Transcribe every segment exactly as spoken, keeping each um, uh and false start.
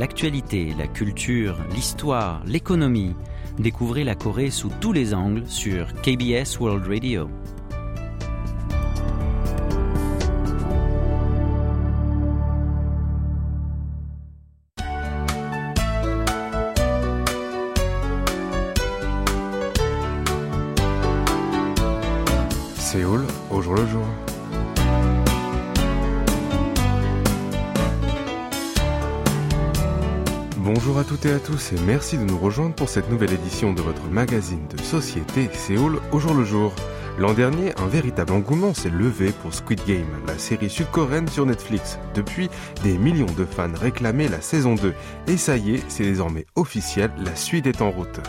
l'actualité, la culture, l'histoire, l'économie. Découvrez la Corée sous tous les angles sur K B S World Radio. Séoul, au jour le jour. Bonjour à toutes et à tous et merci de nous rejoindre pour cette nouvelle édition de votre magazine de société Séoul au jour le jour. L'an dernier, un véritable engouement s'est levé pour Squid Game, la série sud-coréenne sur Netflix. Depuis, des millions de fans réclamaient la saison deux. Et ça y est, c'est désormais officiel, la suite est en route.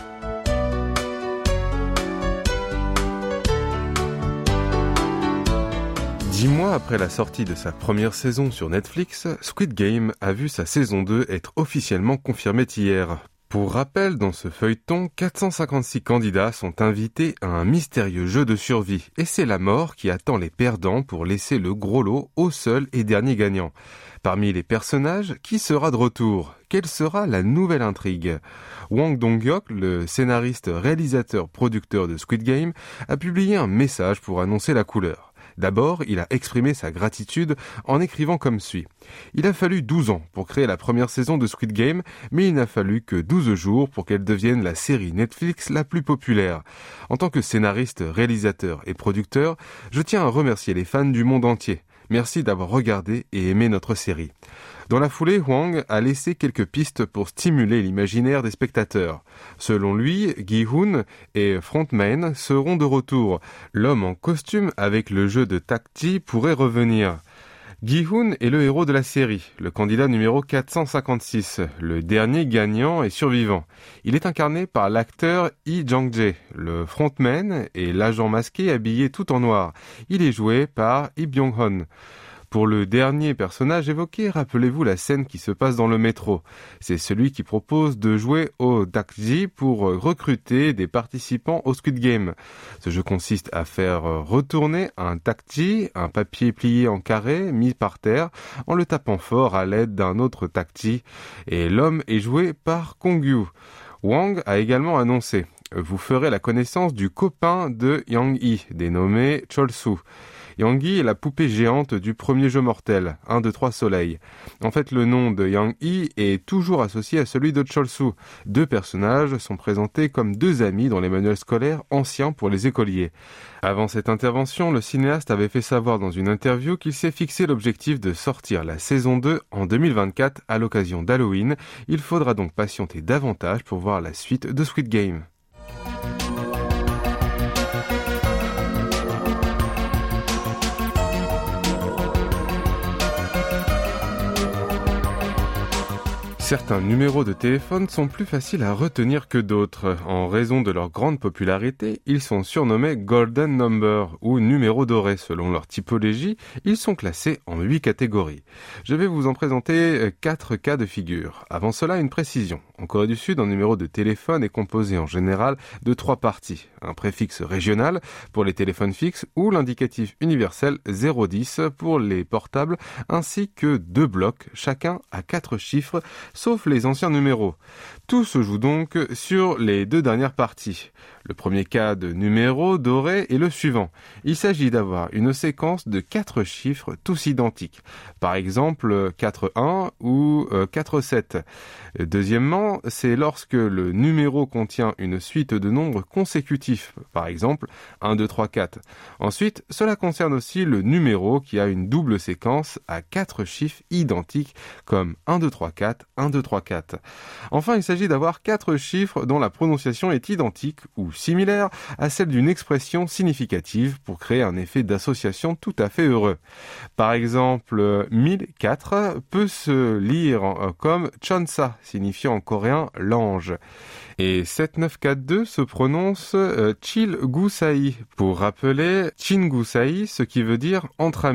Dix mois après la sortie de sa première saison sur Netflix, Squid Game a vu sa saison deux être officiellement confirmée hier. Pour rappel, dans ce feuilleton, quatre cent cinquante-six candidats sont invités à un mystérieux jeu de survie. Et c'est la mort qui attend les perdants pour laisser le gros lot au seul et dernier gagnant. Parmi les personnages, qui sera de retour ? Quelle sera la nouvelle intrigue ? Hwang Dong-hyuk, le scénariste, réalisateur, producteur de Squid Game, a publié un message pour annoncer la couleur. D'abord, il a exprimé sa gratitude en écrivant comme suit. Il a fallu douze ans pour créer la première saison de Squid Game, mais il n'a fallu que douze jours pour qu'elle devienne la série Netflix la plus populaire. En tant que scénariste, réalisateur et producteur, je tiens à remercier les fans du monde entier. Merci d'avoir regardé et aimé notre série. Dans la foulée, Hwang a laissé quelques pistes pour stimuler l'imaginaire des spectateurs. Selon lui, Gi-hoon et Frontman seront de retour. L'homme en costume avec le jeu de Takji pourrait revenir. Gi-hoon est le héros de la série, le candidat numéro quatre cent cinquante-six, le dernier gagnant et survivant. Il est incarné par l'acteur Lee Jang-jae, le frontman et l'agent masqué habillé tout en noir. Il est joué par Lee Byung-hun. Pour le dernier personnage évoqué, rappelez-vous la scène qui se passe dans le métro. C'est celui qui propose de jouer au Takji pour recruter des participants au Squid Game. Ce jeu consiste à faire retourner un Takji, un papier plié en carré, mis par terre, en le tapant fort à l'aide d'un autre Takji. Et l'homme est joué par Kong-yu. Hwang a également annoncé « Vous ferez la connaissance du copain de Yang-hee, dénommé Chol-soo. Yang-hee est la poupée géante du premier jeu mortel, un de trois soleils. En fait, le nom de Yang-hee est toujours associé à celui de Chol-soo. Deux personnages sont présentés comme deux amis dans les manuels scolaires anciens pour les écoliers. Avant cette intervention, le cinéaste avait fait savoir dans une interview qu'il s'est fixé l'objectif de sortir la saison deux en deux mille vingt-quatre à l'occasion d'Halloween. Il faudra donc patienter davantage pour voir la suite de Squid Game. Certains numéros de téléphone sont plus faciles à retenir que d'autres. En raison de leur grande popularité, ils sont surnommés Golden Number ou numéros dorés. Selon leur typologie, ils sont classés en huit catégories. Je vais vous en présenter quatre cas de figure. Avant cela, une précision. En Corée du Sud, un numéro de téléphone est composé en général de trois parties. Un préfixe régional pour les téléphones fixes ou l'indicatif universel zéro dix pour les portables, ainsi que deux blocs, chacun à quatre chiffres, sauf les anciens numéros. Tout se joue donc sur les deux dernières parties. Le premier cas de numéro doré est le suivant. Il s'agit d'avoir une séquence de quatre chiffres tous identiques. Par exemple, quatre un ou quatre sept. Deuxièmement, c'est lorsque le numéro contient une suite de nombres consécutifs. Par exemple, un, deux, trois, quatre. Ensuite, cela concerne aussi le numéro qui a une double séquence à quatre chiffres identiques comme un, deux, trois, quatre, un, deux, trois, quatre. Enfin, il s'agit d'avoir quatre chiffres dont la prononciation est identique ou similaire à celle d'une expression significative pour créer un effet d'association tout à fait heureux. Par exemple, mille quatre peut se lire comme Chonsa, signifiant en coréen l'ange. Et sept neuf quatre deux se prononce euh, Chilgusai, pour rappeler Chingusai, ce qui veut dire entre amis.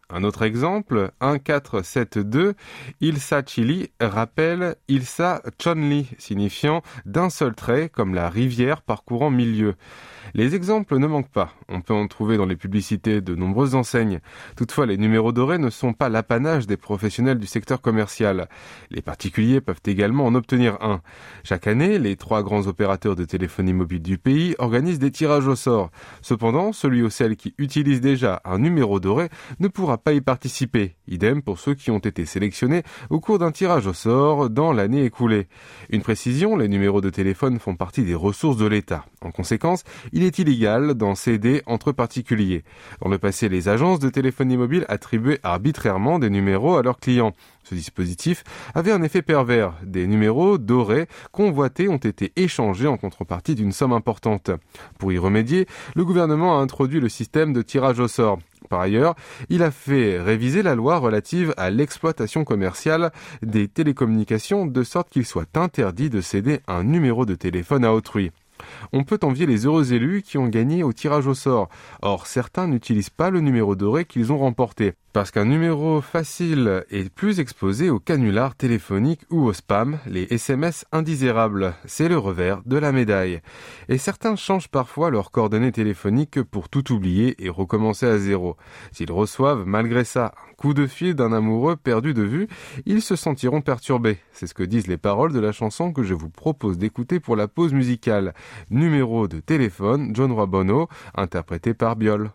Un autre exemple, un quatre sept deux, Ilsa Chili rappelle Ilsa Chonli, signifiant d'un seul trait comme la rivière parcourant mille lieues. Les exemples ne manquent pas, on peut en trouver dans les publicités de nombreuses enseignes. Toutefois, les numéros dorés ne sont pas l'apanage des professionnels du secteur commercial. Les particuliers peuvent également en obtenir un. Chaque année, les trois grands opérateurs de téléphonie mobile du pays organisent des tirages au sort. Cependant, celui ou celle qui utilise déjà un numéro doré ne pourra pas y participer. Idem pour ceux qui ont été sélectionnés au cours d'un tirage au sort dans l'année écoulée. Une précision, les numéros de téléphone font partie des ressources de l'État. En conséquence, il est illégal d'en céder entre particuliers. Dans le passé, les agences de téléphonie mobile attribuaient arbitrairement des numéros à leurs clients. Ce dispositif avait un effet pervers. Des numéros dorés convoités ont été échangés en contrepartie d'une somme importante. Pour y remédier, le gouvernement a introduit le système de tirage au sort. Par ailleurs, il a fait réviser la loi relative à l'exploitation commerciale des télécommunications de sorte qu'il soit interdit de céder un numéro de téléphone à autrui. On peut envier les heureux élus qui ont gagné au tirage au sort. Or, certains n'utilisent pas le numéro doré qu'ils ont remporté. Parce qu'un numéro facile est plus exposé aux canulars téléphoniques ou au spam, les S M S indésirables. C'est le revers de la médaille. Et certains changent parfois leurs coordonnées téléphoniques pour tout oublier et recommencer à zéro. S'ils reçoivent, malgré ça, un coup de fil d'un amoureux perdu de vue, ils se sentiront perturbés. C'est ce que disent les paroles de la chanson que je vous propose d'écouter pour la pause musicale. Numéro de téléphone, John Roy Bono, interprété par Biol.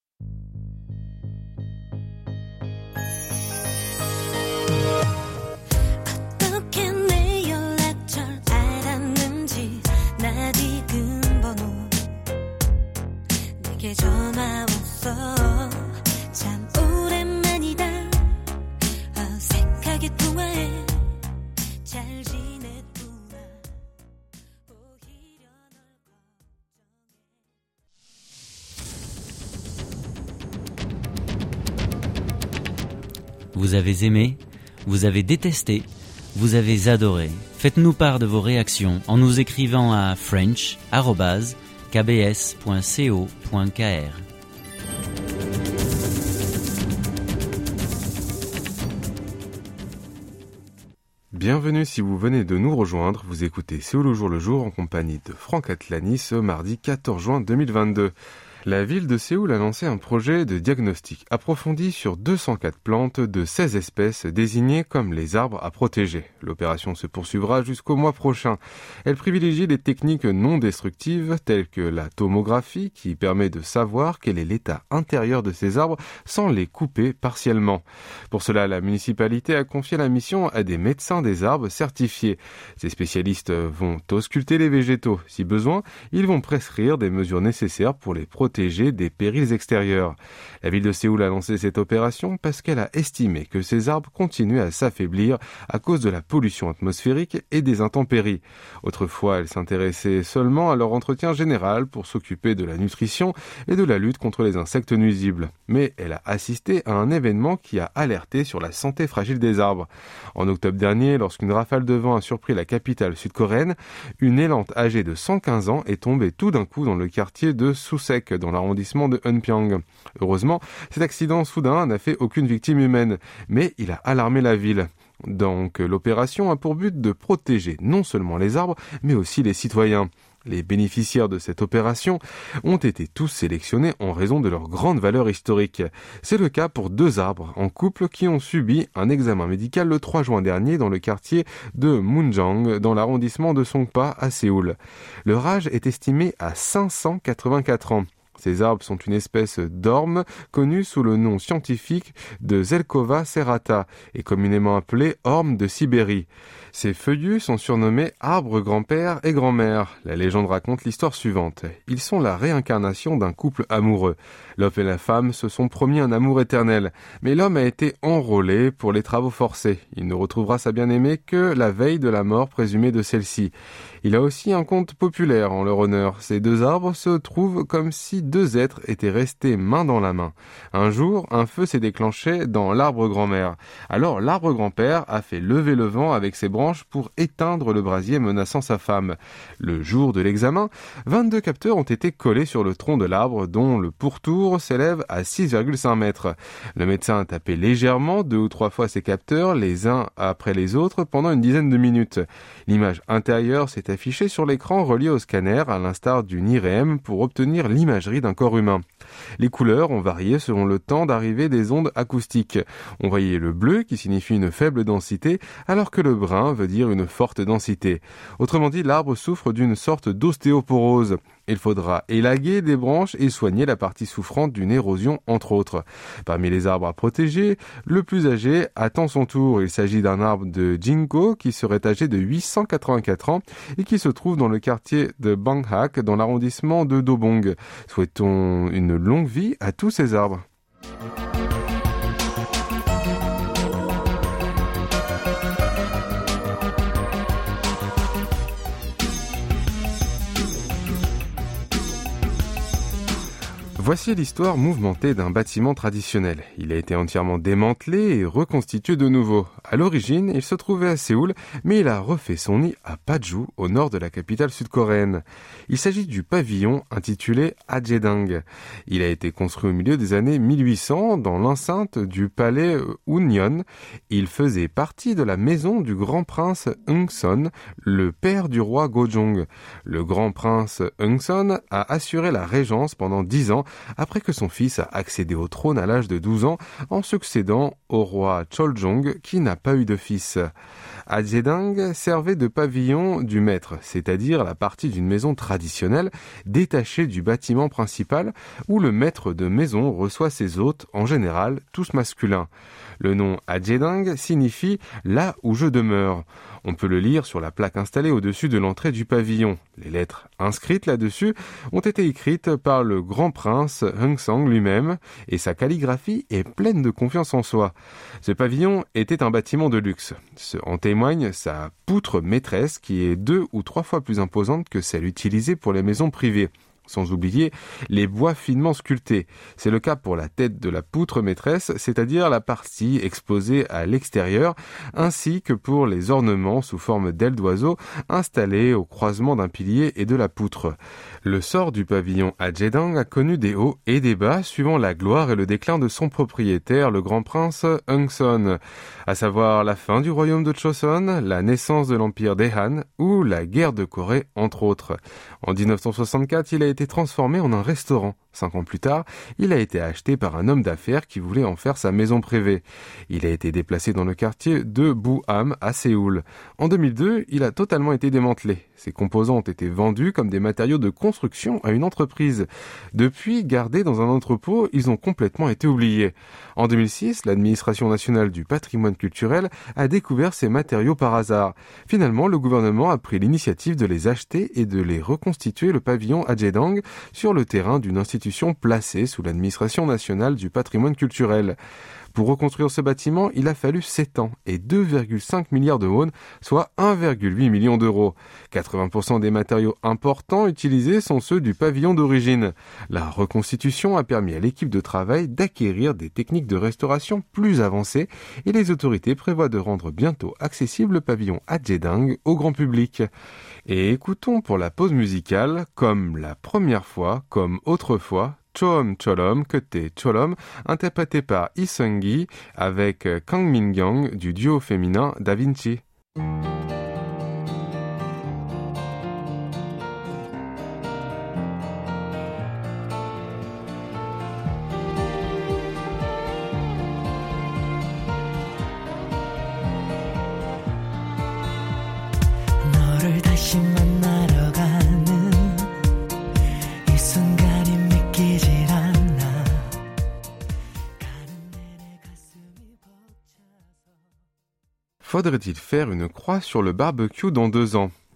Vous avez aimé, vous avez détesté, vous avez adoré. Faites-nous part de vos réactions en nous écrivant à french arobase k b s point co point k r. Bienvenue si vous venez de nous rejoindre, vous écoutez Séoul au jour le jour en compagnie de Franck Atlani ce mardi quatorze juin deux mille vingt-deux. La ville de Séoul a lancé un projet de diagnostic approfondi sur deux cent quatre plantes de seize espèces désignées comme les arbres à protéger. L'opération se poursuivra jusqu'au mois prochain. Elle privilégie des techniques non destructives telles que la tomographie qui permet de savoir quel est l'état intérieur de ces arbres sans les couper partiellement. Pour cela, la municipalité a confié la mission à des médecins des arbres certifiés. Ces spécialistes vont ausculter les végétaux. Si besoin, ils vont prescrire des mesures nécessaires pour les protéger des périls extérieurs. La ville de Séoul a lancé cette opération parce qu'elle a estimé que ces arbres continuaient à s'affaiblir à cause de la pollution atmosphérique et des intempéries. Autrefois, elle s'intéressait seulement à leur entretien général pour s'occuper de la nutrition et de la lutte contre les insectes nuisibles. Mais elle a assisté à un événement qui a alerté sur la santé fragile des arbres. En octobre dernier, lorsqu'une rafale de vent a surpris la capitale sud-coréenne, une élante âgée de cent quinze ans est tombée tout d'un coup dans le quartier de Susek, dans l'arrondissement de Eunpyeong. Heureusement, cet accident soudain n'a fait aucune victime humaine, mais il a alarmé la ville. Donc, l'opération a pour but de protéger non seulement les arbres, mais aussi les citoyens. Les bénéficiaires de cette opération ont été tous sélectionnés en raison de leur grande valeur historique. C'est le cas pour deux arbres en couple qui ont subi un examen médical le trois juin dernier dans le quartier de Munjang, dans l'arrondissement de Songpa à Séoul. Leur âge est estimé à cinq cent quatre-vingt-quatre ans. Ces arbres sont une espèce d'orme connue sous le nom scientifique de Zelkova serrata et communément appelée orme de Sibérie. Ces feuillus sont surnommés arbres grand-père et grand-mère. La légende raconte l'histoire suivante. Ils sont la réincarnation d'un couple amoureux. L'homme et la femme se sont promis un amour éternel, mais l'homme a été enrôlé pour les travaux forcés. Il ne retrouvera sa bien-aimée que la veille de la mort présumée de celle-ci. Il a aussi un conte populaire en leur honneur. Ces deux arbres se trouvent comme si deux êtres étaient restés main dans la main. Un jour, un feu s'est déclenché dans l'arbre grand-mère. Alors l'arbre grand-père a fait lever le vent avec ses branches pour éteindre le brasier menaçant sa femme. Le jour de l'examen, vingt-deux capteurs ont été collés sur le tronc de l'arbre dont le pourtour s'élève à six virgule cinq mètres. Le médecin a tapé légèrement deux ou trois fois ces capteurs, les uns après les autres, pendant une dizaine de minutes. L'image intérieure s'est affichée sur l'écran relié au scanner, à l'instar d'une I R E M, pour obtenir l'imagerie d'un corps humain. Les couleurs ont varié selon le temps d'arrivée des ondes acoustiques. On voyait le bleu qui signifie une faible densité, alors que le brun veut dire une forte densité. Autrement dit, l'arbre souffre d'une sorte d'ostéoporose. Il faudra élaguer des branches et soigner la partie souffrante d'une érosion, entre autres. Parmi les arbres à protéger, le plus âgé attend son tour. Il s'agit d'un arbre de ginkgo qui serait âgé de huit cent quatre-vingt-quatre ans et qui se trouve dans le quartier de Banghak, dans l'arrondissement de Dobong. Souhaitons une longue vie à tous ces arbres. Voici l'histoire mouvementée d'un bâtiment traditionnel. Il a été entièrement démantelé et reconstitué de nouveau. À l'origine, il se trouvait à Séoul, mais il a refait son nid à Paju, au nord de la capitale sud-coréenne. Il s'agit du pavillon intitulé Hajedang. Il a été construit au milieu des années mille huit cents dans l'enceinte du palais Unyeon. Il faisait partie de la maison du grand prince Eungson, le père du roi Gojong. Le grand prince Eungson a assuré la régence pendant dix ans, après que son fils a accédé au trône à l'âge de douze ans en succédant au roi Choljong qui n'a pas eu de fils. Hajedang servait de pavillon du maître, c'est-à-dire la partie d'une maison traditionnelle détachée du bâtiment principal où le maître de maison reçoit ses hôtes, en général tous masculins. Le nom Hajedang signifie « là où je demeure ». On peut le lire sur la plaque installée au-dessus de l'entrée du pavillon. Les lettres inscrites là-dessus ont été écrites par le grand prince Eungsang lui-même et sa calligraphie est pleine de confiance en soi. Ce pavillon était un bâtiment de luxe. En témoigne sa poutre maîtresse qui est deux ou trois fois plus imposante que celle utilisée pour les maisons privées. Sans oublier les bois finement sculptés. C'est le cas pour la tête de la poutre maîtresse, c'est-à-dire la partie exposée à l'extérieur, ainsi que pour les ornements sous forme d'ailes d'oiseau installés au croisement d'un pilier et de la poutre. Le sort du pavillon Hajedang a connu des hauts et des bas suivant la gloire et le déclin de son propriétaire, le grand prince Eungson, à savoir la fin du royaume de Choson, la naissance de l'empire des Han ou la guerre de Corée, entre autres. En dix-neuf cent soixante-quatre, il a été transformé en un restaurant. Cinq ans plus tard, il a été acheté par un homme d'affaires qui voulait en faire sa maison privée. Il a été déplacé dans le quartier de Buham à Séoul. En deux mille deux, il a totalement été démantelé. Ses composants ont été vendus comme des matériaux de construction à une entreprise. Depuis, gardés dans un entrepôt, ils ont complètement été oubliés. En deux mille six, l'administration nationale du patrimoine culturel a découvert ces matériaux par hasard. Finalement, le gouvernement a pris l'initiative de les acheter et de les reconstituer le pavillon Hajedang sur le terrain d'une institution placée sous l'administration nationale du patrimoine culturel. Pour reconstruire ce bâtiment, il a fallu sept ans et deux virgule cinq milliards de won, soit un virgule huit million d'euros. quatre-vingts pour cent des matériaux importants utilisés sont ceux du pavillon d'origine. La reconstitution a permis à l'équipe de travail d'acquérir des techniques de restauration plus avancées et les autorités prévoient de rendre bientôt accessible le pavillon Hajedang au grand public. Et écoutons pour la pause musicale, comme la première fois, comme autrefois, Choom Cholom, Kete Cholom, interprété par Lee Seung-gi avec Kang Min-kyung du duo féminin Da Vinci. 너를 다시 만나러 가는 이 순간이 믿기질 않아 가는 내내 가슴이 벅차서. Faudrait-il faire une croix sur le barbecue dans deux ans ?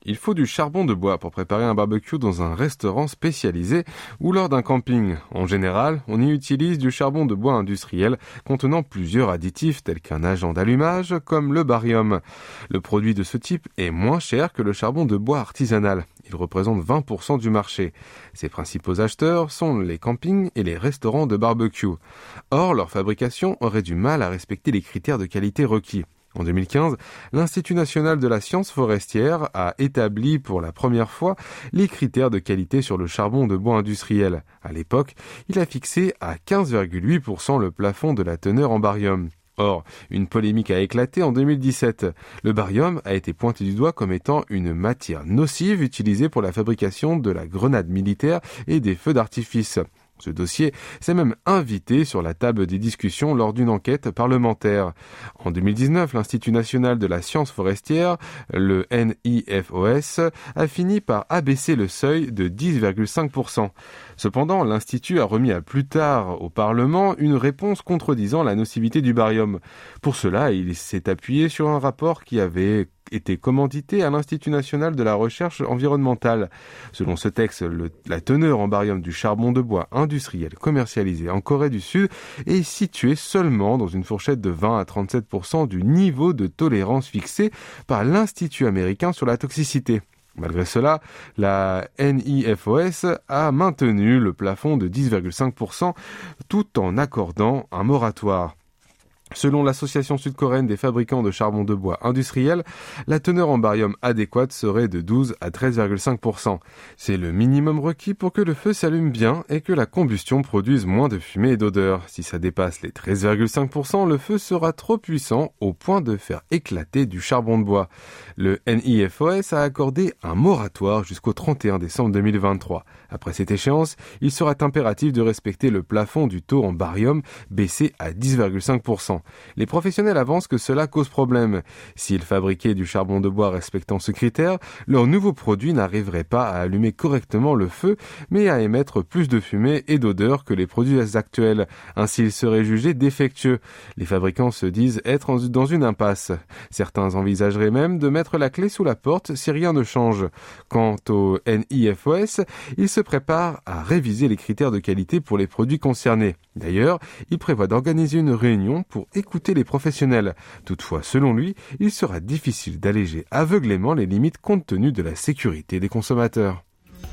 Il faut du charbon de bois pour préparer un barbecue dans un restaurant spécialisé ou lors d'un camping. En général, on y utilise du charbon de bois industriel contenant plusieurs additifs tels qu'un agent d'allumage comme le barium. Le produit de ce type est moins cher que le charbon de bois artisanal. Il représente vingt pour cent du marché. Ses principaux acheteurs sont les campings et les restaurants de barbecue. Or, leur fabrication aurait du mal à respecter les critères de qualité requis. En deux mille quinze, l'Institut national de la science forestière a établi pour la première fois les critères de qualité sur le charbon de bois industriel. À l'époque, il a fixé à quinze virgule huit pour cent le plafond de la teneur en barium. Or, une polémique a éclaté en deux mille dix-sept. Le barium a été pointé du doigt comme étant une matière nocive utilisée pour la fabrication de la grenade militaire et des feux d'artifice. Ce dossier s'est même invité sur la table des discussions lors d'une enquête parlementaire. En deux mille dix-neuf, l'Institut national de la science forestière, le N I F O S, a fini par abaisser le seuil de dix virgule cinq pour cent. Cependant, l'Institut a remis à plus tard au Parlement une réponse contredisant la nocivité du barium. Pour cela, il s'est appuyé sur un rapport qui avait été commandité à l'Institut national de la recherche environnementale. Selon ce texte, le, la teneur en barium du charbon de bois industriel commercialisé en Corée du Sud est située seulement dans une fourchette de vingt à trente-sept pour cent du niveau de tolérance fixé par l'Institut américain sur la toxicité. Malgré cela, la N I F O S a maintenu le plafond de dix virgule cinq pour cent tout en accordant un moratoire. Selon l'association sud-coréenne des fabricants de charbon de bois industriel, la teneur en barium adéquate serait de douze à treize virgule cinq pour cent. C'est le minimum requis pour que le feu s'allume bien et que la combustion produise moins de fumée et d'odeur. Si ça dépasse les treize virgule cinq pour cent, le feu sera trop puissant au point de faire éclater du charbon de bois. Le N I F O S a accordé un moratoire jusqu'au trente et un décembre deux mille vingt-trois. Après cette échéance, il sera impératif de respecter le plafond du taux en barium baissé à dix virgule cinq pour cent. Les professionnels avancent que cela cause problème. S'ils fabriquaient du charbon de bois respectant ce critère, leur nouveau produit n'arriverait pas à allumer correctement le feu, mais à émettre plus de fumée et d'odeur que les produits actuels. Ainsi, ils seraient jugés défectueux. Les fabricants se disent être dans une impasse. Certains envisageraient même de mettre la clé sous la porte si rien ne change. Quant au N I F O S, il se prépare à réviser les critères de qualité pour les produits concernés. D'ailleurs, il prévoit d'organiser une réunion pour écouter les professionnels. Toutefois, selon lui, il sera difficile d'alléger aveuglément les limites compte tenu de la sécurité des consommateurs.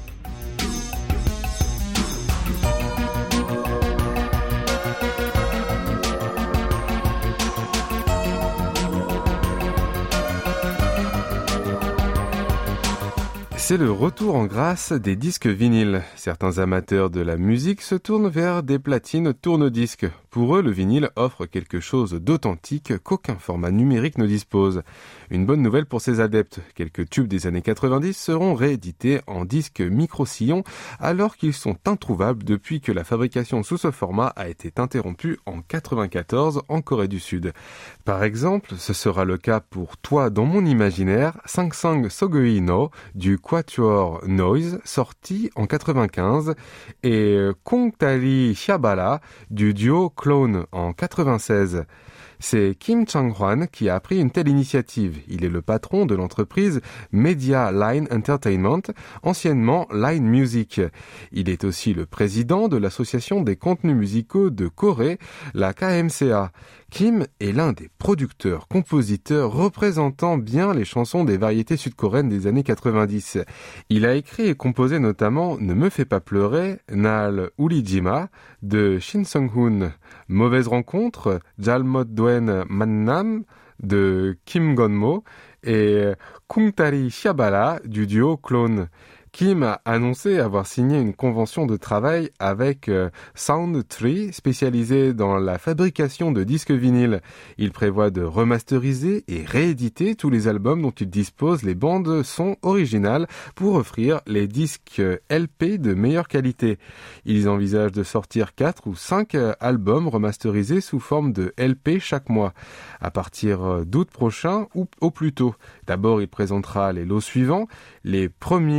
C'est le retour en grâce des disques vinyles. Certains amateurs de la musique se tournent vers des platines tourne-disques. Pour eux, le vinyle offre quelque chose d'authentique qu'aucun format numérique ne dispose. Une bonne nouvelle pour ces adeptes. Quelques tubes des années quatre-vingt-dix seront réédités en disques micro-sillons alors qu'ils sont introuvables depuis que la fabrication sous ce format a été interrompue en quatre-vingt-quatorze en Corée du Sud. Par exemple, ce sera le cas pour Toi dans mon imaginaire, Sangsang Sogui no du Quatuor Noise sorti en quatre-vingt-quinze et Kongtari Hyabala du duo Clone en quatre-vingt-seize. C'est Kim Chang-hwan qui a pris une telle initiative. Il est le patron de l'entreprise Media Line Entertainment, anciennement Line Music. Il est aussi le président de l'association des contenus musicaux de Corée, la K M C A. Kim est l'un des producteurs, compositeurs représentant bien les chansons des variétés sud-coréennes des années quatre-vingt-dix. Il a écrit et composé notamment Ne me fais pas pleurer, Nal Ulijima de Shin Sung-hoon, Mauvaise rencontre, Jalmot Dwen Mannam de Kim Gonmo et Kungtari Hyabala du duo Clone. Kim a annoncé avoir signé une convention de travail avec euh, Soundtree, spécialisée dans la fabrication de disques vinyles. Il prévoit de remasteriser et rééditer tous les albums dont il dispose les bandes son originales pour offrir les disques L P de meilleure qualité. Ils envisagent de sortir quatre ou cinq albums remasterisés sous forme de L P chaque mois, à partir d'août prochain ou au plus tôt. D'abord, il présentera les lots suivants, les premiers et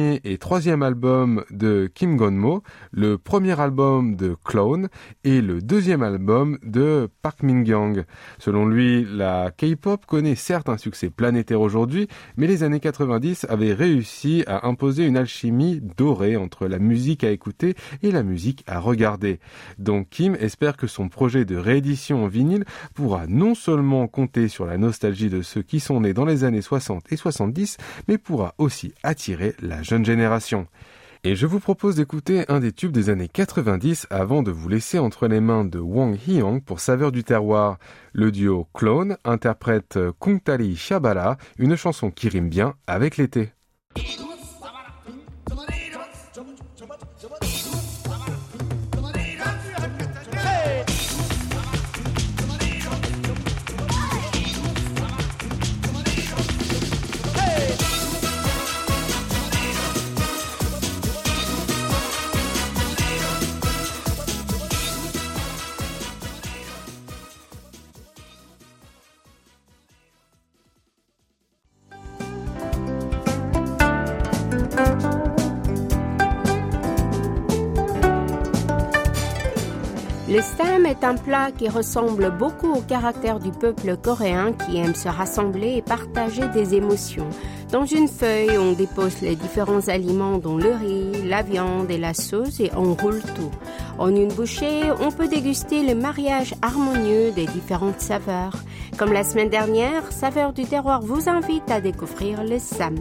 troisième album de Kim Gonmo, le premier album de Clone et le deuxième album de Park Min-young. Selon lui, la K-pop connaît certes un succès planétaire aujourd'hui, mais les années quatre-vingt-dix avaient réussi à imposer une alchimie dorée entre la musique à écouter et la musique à regarder. Donc Kim espère que son projet de réédition en vinyle pourra non seulement compter sur la nostalgie de ceux qui sont nés dans les années soixante et soixante-dix, mais pourra aussi attirer la jeune génération. Et je vous propose d'écouter un des tubes des années quatre-vingt-dix avant de vous laisser entre les mains de Wang Hee-young pour Saveur du terroir. Le duo Clone interprète Kungtali Shabala, une chanson qui rime bien avec l'été. Le Sam est un plat qui ressemble beaucoup au caractère du peuple coréen qui aime se rassembler et partager des émotions. Dans une feuille, on dépose les différents aliments dont le riz, la viande et la sauce et on roule tout. En une bouchée, on peut déguster le mariage harmonieux des différentes saveurs. Comme la semaine dernière, Saveur du terroir vous invite à découvrir le Sam.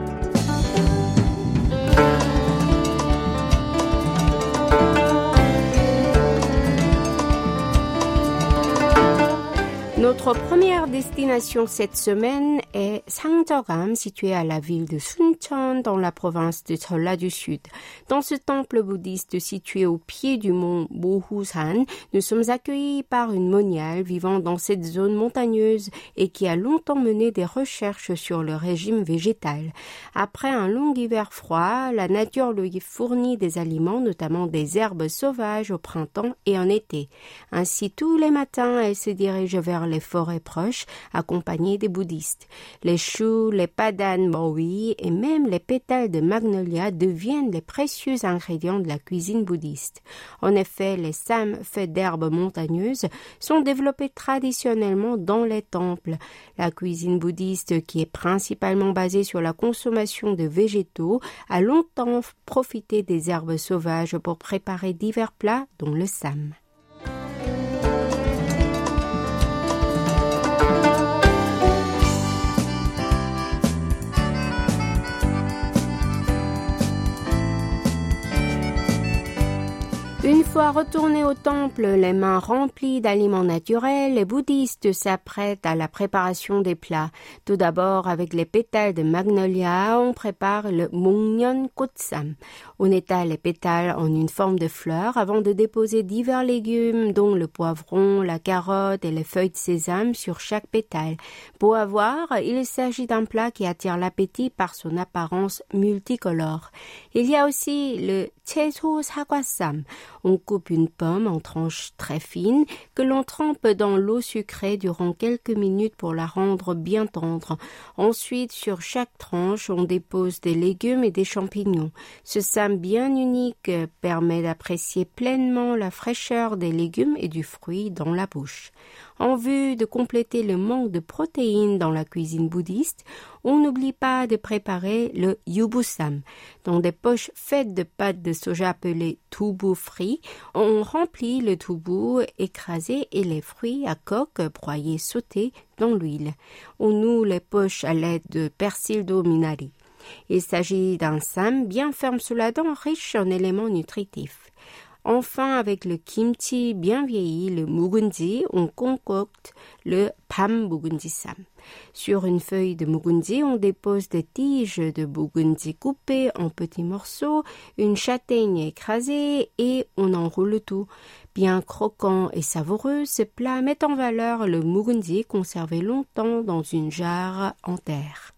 Notre première destination cette semaine est Sangjogam, situé à la ville de Suncheon, dans la province de Jeolla du Sud. Dans ce temple bouddhiste situé au pied du mont Mohusan, nous sommes accueillis par une moniale vivant dans cette zone montagneuse et qui a longtemps mené des recherches sur le régime végétal. Après un long hiver froid, la nature lui fournit des aliments, notamment des herbes sauvages au printemps et en été. Ainsi, tous les matins, elle se dirige vers les forêts proches, accompagnés des bouddhistes. Les choux, les padan mawi et même les pétales de magnolia deviennent les précieux ingrédients de la cuisine bouddhiste. En effet, les sam faits d'herbes montagneuses sont développés traditionnellement dans les temples. La cuisine bouddhiste, qui est principalement basée sur la consommation de végétaux, a longtemps profité des herbes sauvages pour préparer divers plats, dont le sam. Une fois retournés au temple, les mains remplies d'aliments naturels, les bouddhistes s'apprêtent à la préparation des plats. Tout d'abord, avec les pétales de magnolia, on prépare le mongyeon kotsam. On étale les pétales en une forme de fleur avant de déposer divers légumes, dont le poivron, la carotte et les feuilles de sésame sur chaque pétale. Pour avoir, il s'agit d'un plat qui attire l'appétit par son apparence multicolore. Il y a aussi le 채소 사과쌈. On coupe une pomme en tranches très fines que l'on trempe dans l'eau sucrée durant quelques minutes pour la rendre bien tendre. Ensuite, sur chaque tranche, on dépose des légumes et des champignons. Ce sam bien unique permet d'apprécier pleinement la fraîcheur des légumes et du fruit dans la bouche. En vue de compléter le manque de protéines dans la cuisine bouddhiste, on n'oublie pas de préparer le yubusam. Dans des poches faites de pâte de soja appelées tubu frits, on remplit le tubu écrasé et les fruits à coque broyés sautés dans l'huile. On noue les poches à l'aide de persil d'eau minari. Il s'agit d'un sam bien ferme sous la dent, riche en éléments nutritifs. Enfin, avec le kimchi bien vieilli, le 묵은지, on concocte le 밤 묵은지쌈. Sur une feuille de 묵은지, on dépose des tiges de 묵은지 coupées en petits morceaux, une châtaigne écrasée et on enroule tout. Bien croquant et savoureux, ce plat met en valeur le 묵은지 conservé longtemps dans une jarre en terre.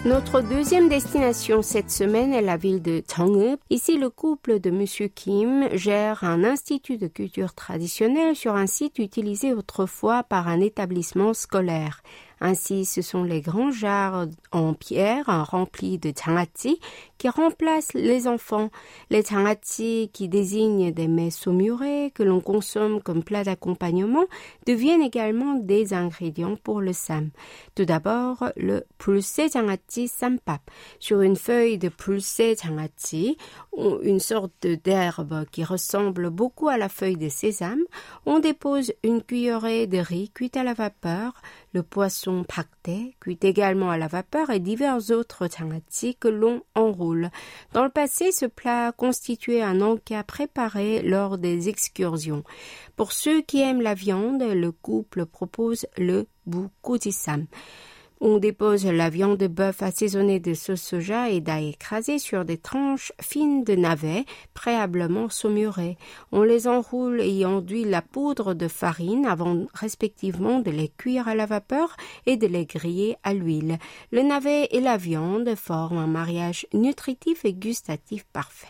Notre deuxième destination cette semaine est la ville de Cheongguk. Ici, le couple de Monsieur Kim gère un institut de culture traditionnelle sur un site utilisé autrefois par un établissement scolaire. Ainsi, ce sont les grands jarres en pierre remplis de 장아찌 qui remplacent les enfants. Les 장아찌, qui désignent des mets saumurés que l'on consomme comme plat d'accompagnement, deviennent également des ingrédients pour le sam. Tout d'abord, le pulse 장아찌 쌈밥. Sur une feuille de pulse 장아찌, une sorte d'herbe qui ressemble beaucoup à la feuille de sésame, on dépose une cuillerée de riz cuit à la vapeur, le poisson pakdae, cuit également à la vapeur, et divers autres 장아찌 que l'on enroule. Dans le passé, ce plat constituait un encas préparé lors des excursions. Pour ceux qui aiment la viande, le couple propose le bukujisam. On dépose la viande de bœuf assaisonnée de sauce soja et d'ail écrasé sur des tranches fines de navets préalablement saumurées. On les enroule et y enduit la poudre de farine avant respectivement de les cuire à la vapeur et de les griller à l'huile. Le navet et la viande forment un mariage nutritif et gustatif parfait.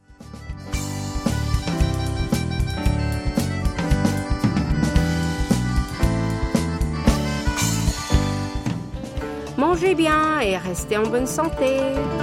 Mangez bien et restez en bonne santé.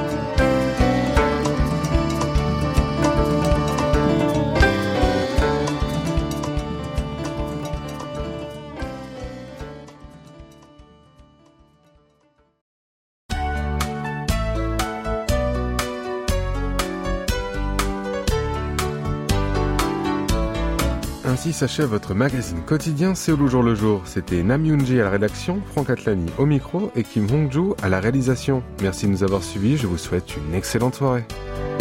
Ainsi s'achève votre magazine quotidien Séoul au jour le jour. C'était Nam Yoon-ji à la rédaction, Franck Atlani au micro et Kim Hong-joo à la réalisation. Merci de nous avoir suivis, je vous souhaite une excellente soirée.